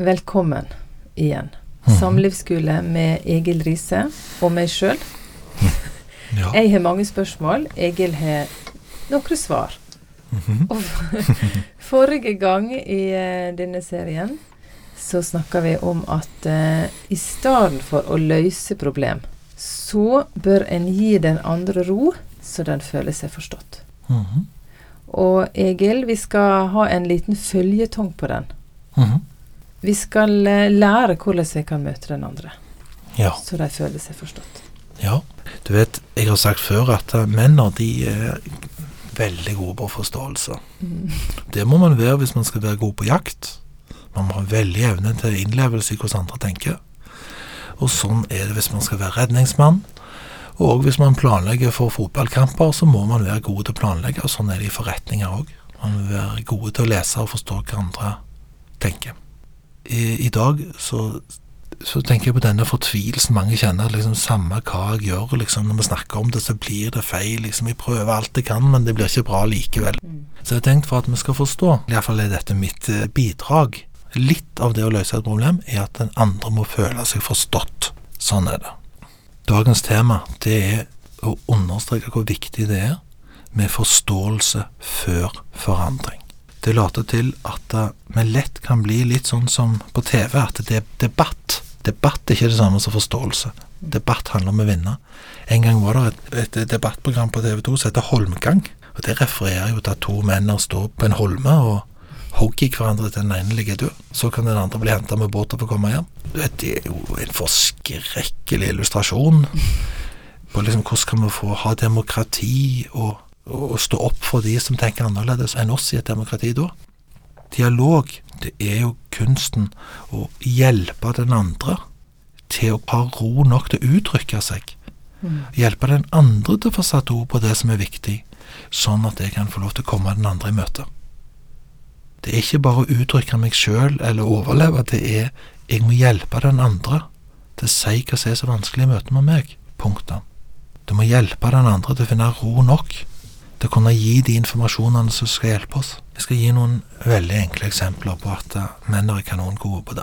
velkommen igjen. Samlivsskole med Egil Riise og meg selv. Ja. Jeg har mange spørsmål. Egil har noen svar. Og forrige gang i denne serien så snakket vi om at i stedet for å løse problem, så bør en gi den andre ro, så den føler seg forstått. Og Egil, vi skal ha en liten føljetong på den. Vi skal lære hvordan vi kan møte den andre, så de føler seg forstått. Ja, du vet, jeg har sagt før at menner, de veldig gode på forståelse. Det må man være hvis man skal være god på jakt. Man må ha veldig evne til innlevelse i hvordan andre tenker. Og sånn det hvis man skal være redningsmann. Og hvis man planlegger for fotballkamper, så må man være god til å planlegge. Og sånn det i forretninger også. Man må være gode til å lese og forstå hva andre tenker. I dag så tenker jeg på denne fortvilelsen mange kjenner, liksom samme hva jeg gjør, liksom når vi snakker om det, så blir det feil, liksom jeg prøver alt jeg kan, men det blir ikke bra likevel. Så jeg har tenkt for at vi skal forstå, i hvert fall dette mitt bidrag, litt av det å løse et problem, at den andre må føle seg forstått. Sånn det. Dagens tema, det å understreke hvor viktig det med forståelse før forandring. Det later til at vi lett kan bli litt sånn som på TV, at det debatt. Debatt ikke det samme som forståelse. Debatt handler om å vinne. En gang var det et debattprogram på TV2 som heter Holmgang, og det refererer jo til at to menn står på en holme og hogger hverandre til den ene ligger død. Så kan den andre bli hentet med båt for å komme hjem. Det jo en forskrekkelig illustrasjon på liksom hvordan kan vi få ha demokrati og stå opp for de som tenker annerledes enn oss i et demokrati da. Dialog, det jo kunsten å hjelpe den andre til å ha ro nok til å uttrykke seg. Hjelpe den andre til å få satt ord på det som viktig, sånn at jeg kan få lov til å komme den andre i møte. Det ikke bare å uttrykke meg selv eller overleve, det jeg må hjelpe den andre til å si hva som så vanskelig i møte med meg. Punktum. Du må hjelpe den andre til å finne ro nok til å kunne gi de informasjonene som skal hjelpe oss. Jeg skal gi noen veldig enkle eksempler på at menn kanon gode på det.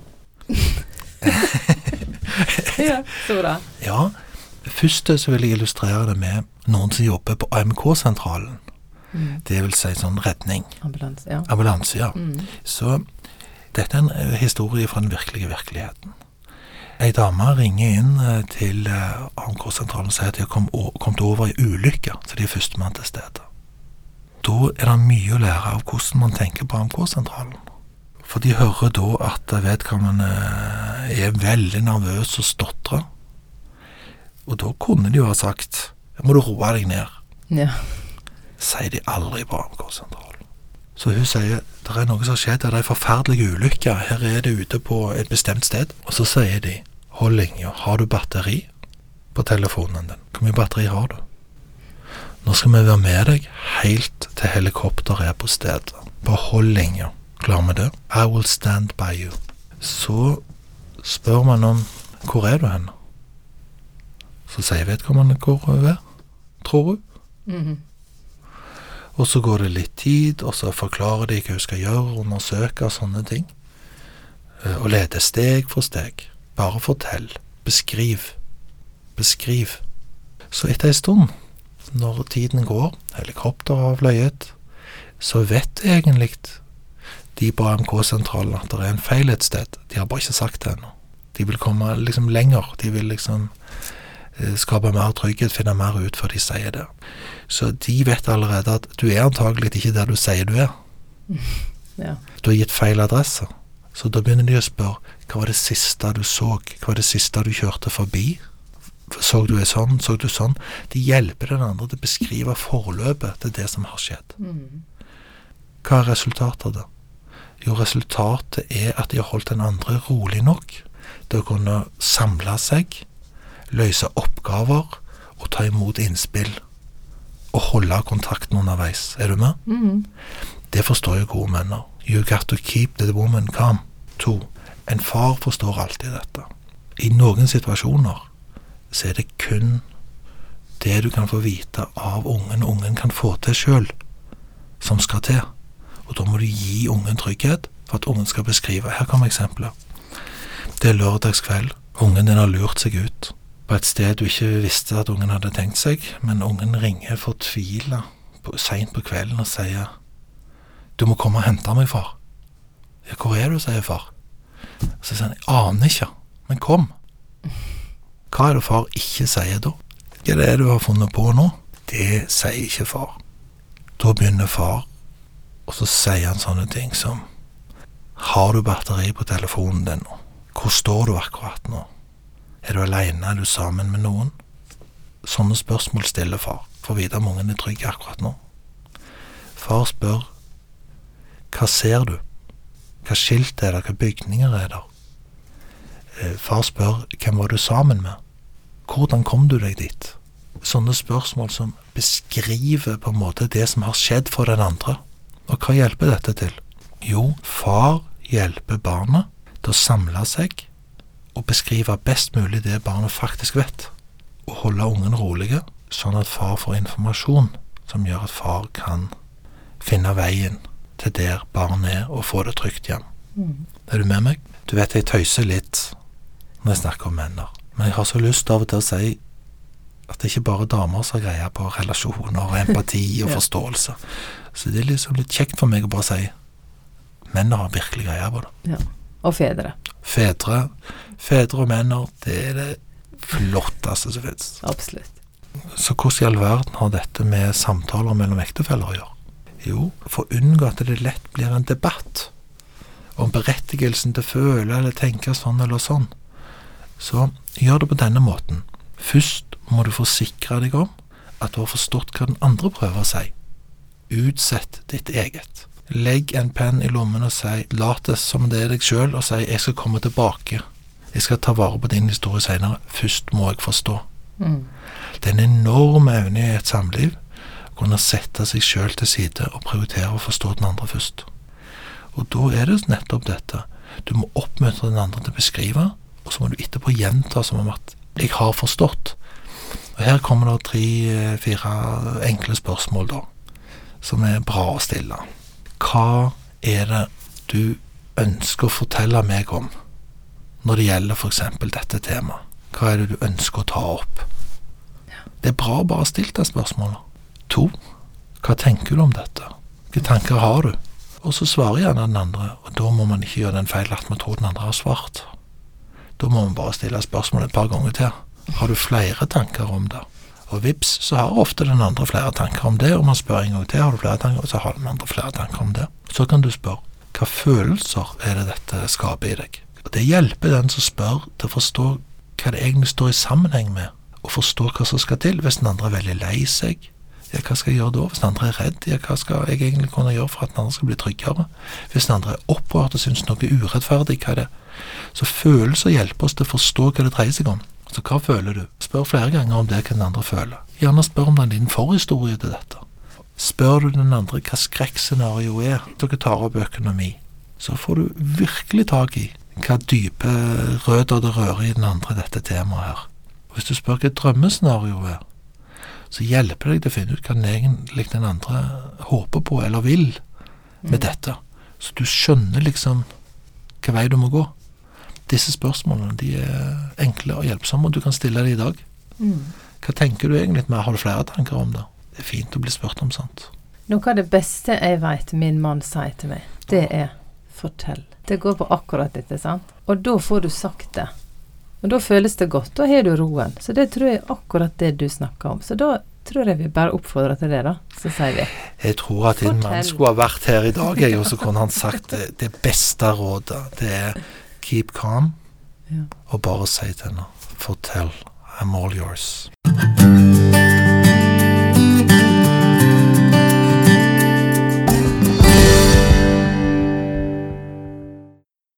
Ja, så bra. Ja, først så vil jeg illustrere det med noen som jobber på AMK-sentralen. Det vil si sånn redning. Ambulanse, ja. Så dette en historie fra den virkelige virkeligheten. En dame ringer inn til AMK-sentralen og sier at de har kommet over i ulykke, så de første mann til stedet. Da det mye å lære av hvordan man tenker på AMK-sentralen. For de hører da at vedkommende veldig nervøs og stotrer. Og da kunne de jo ha sagt, må du roe deg ned. Ja. Sier de aldri på AMK-sentralen. Så hun sier, det noe som har skjedd, det en forferdelig ulykke, her det ute på et bestemt sted. Og så sier de, hold linja, har du batteri på telefonen din? Hvor mye batteri har du? Nå skal vi være med deg helt til helikopter på stedet. Bare hold linja. Klar med det? I will stand by you. Så spør man om, hvor du henne? Så sier vedkommende hvor hun tror hun. Og så går det litt tid, og så forklarer de hva hun skal gjøre, undersøke og sånne ting. Og lede steg for steg. Bare fortell. Beskriv. Beskriv. Så etter en stund, når tiden går, helikopter har fløyet, så vet egentlig de på AMK-sentralen at det en feil et sted. De har bare ikke sagt det ennå. De vil komme liksom lenger. De vil liksom skape mer trygghet, finne mer ut før de sier det. Så de vet allerede at du antagelig ikke der du sier du Ja. Du har gitt feil adresse. Så da begynner de å spørre, hva var det siste du så? Hva var det siste du kjørte forbi? Så du sånn? Så du sånn? De hjelper den andre til å beskrive forløpet til det som har skjedd. Hva resultatet av det? Jo, resultatet at de har holdt den andre rolig nok til å kunne samle seg, løse oppgaver og ta imot innspill og holde kontakten underveis. Du med? Det forstår jo gode menner. You got to keep the woman calm. 2. En far forstår alltid dette. I noen situasjoner så det kun det du kan få vite av ungen, ungen kan få til selv, som skal til. Og da må du gi ungen trygghet, for at ungen skal beskrive. Her kommer eksempler. Det lørdagskveld. Ungen din har lurt seg ut på et sted du ikke visste at ungen hadde tenkt seg, men ungen ringer fortvilet sent på kvelden og sier «Du må komme og hente meg, far». «Ja, hvor er du?» sier far. Så sier han «Jeg aner ikke, men kom». Hva er det far ikke sier da? Hva er det du har funnet på nå? Det sier ikke far. Da begynner far, og så sier han sånne ting som «Har du batteri på telefonen din nå? Hvor står du akkurat nå? Er du alene? Er du sammen med noen?» Sånne spørsmål stiller far, for å vite om ungen er trygg akkurat nå. Far spør «Hva ser du? Hva skilt er det? Hva bygninger er det?» Far spør «Hvem var du sammen med? Hvordan kom du deg dit?» Sånne spørsmål som beskriver på en måte det som har skjedd for den andre. Og hva hjelper dette til? Jo, far hjelper barnet til å samle seg og beskrive best mulig det barnet faktisk vet. Og holde ungen rolige, sånn at far får informasjon som gjør at far kan finne veien til der barnet er og få det trygt hjem. Er du med meg? Du vet, jeg tøyser litt når jeg snakker om menner. Men jeg har så lyst av og til å si at det ikke bare damer som greier på relasjoner og empati og forståelse. Så det er liksom litt kjekt for meg å bare si menner har virkelig greier på det. Ja. Og fedre. Fedre og menner, det er det flotteste som finnes. Absolutt. Så hvordan i all verden har dette med samtaler mellom ektefeller å gjøre? Jo, for å unngå at det lett blir en debatt om berettigelsen til å føle eller tenke sånn eller sånn, så gjør det på denne måten. Først må du forsikre deg om at du har forstått hva den andre prøver å si. Utsett ditt eget. Legg en penn i lommen og si, lat det som det er deg selv, og si, jeg skal komme tilbake. Jeg skal ta vare på din historie senere. Først må jeg forstå. Det er en enorm evne i et samliv å kunne sette seg selv til side og prioritere å forstå den andre først. Og da er det nettopp dette. Du må oppmuntre den andre til å beskrive, og så må du etterpå gjenta som om at jeg har forstått. Og her kommer det 3-4 enkle spørsmål da, som er bra å stille. Hva er det du ønsker å fortelle meg om når det gjelder for eksempel dette temaet? Hva er det du ønsker å ta opp? Det er bra å bare stille deg spørsmålet. 2. Hva tenker du om dette? Hvilke tanker har du? Og så svarer gjerne den andre, og da må man ikke gjøre den feil at man tror den andre har svart. Da må man bare stille spørsmålet et par ganger til. Har du flere tanker om det? Og vips, så har ofte den andre flere tanker om det, og man spør en gang til, har du flere tanker, og så har den andre flere tanker om det. Så kan du spørre, hva følelser er det dette skaper i deg? Og det hjelper den som spør til å forstå hva det egentlig står i sammenheng med, og forstå hva som skal til. Hvis den andre er veldig lei seg, ja, hva skal jeg gjøre da? Hvis den andre er redd, ja, hva skal jeg egentlig kunne gjøre for at den andre skal bli tryggere? Hvis den andre er opprørt og synes noe urettferdig, hva er det? Så følelser hjelper oss til å forstå hva det dreier seg om. Så hva føler du? Spør flere ganger om det hva den andre føler. Gjerne spør om det er din forhistorie til dette. Spør du den andre hva skrekkscenario er. Dere tar opp økonomi. Så får du virkelig tak i hva dype røder det rører i den andre dette temaet her. Og hvis du spør hva drømmescenario er, så hjelper det deg til å finne ut hva den egentlig den andre håper på eller vil med dette. Så du skjønner liksom hva vei du må gå. Disse spørsmålene, de er enkle og hjelpsomme, og du kan stille det i dag. Hva tenker du egentlig med? Har du flere tanker om det? Det er fint å bli spurt om sånt. Noe av det beste jeg vet min mann sier til meg, det er fortell. Det går på akkurat dette, sant? Og da får du sagt det. Og da føles det godt, da har du roen. Så det tror jeg er akkurat det du snakker om. Så da tror jeg vi bare oppfordrer til det da, så sier vi. Jeg tror at din mann skulle ha vært her i dag, og så kunne han sagt det beste rådet. Det er keep calm, og bare si til henne, fortell, I'm all yours.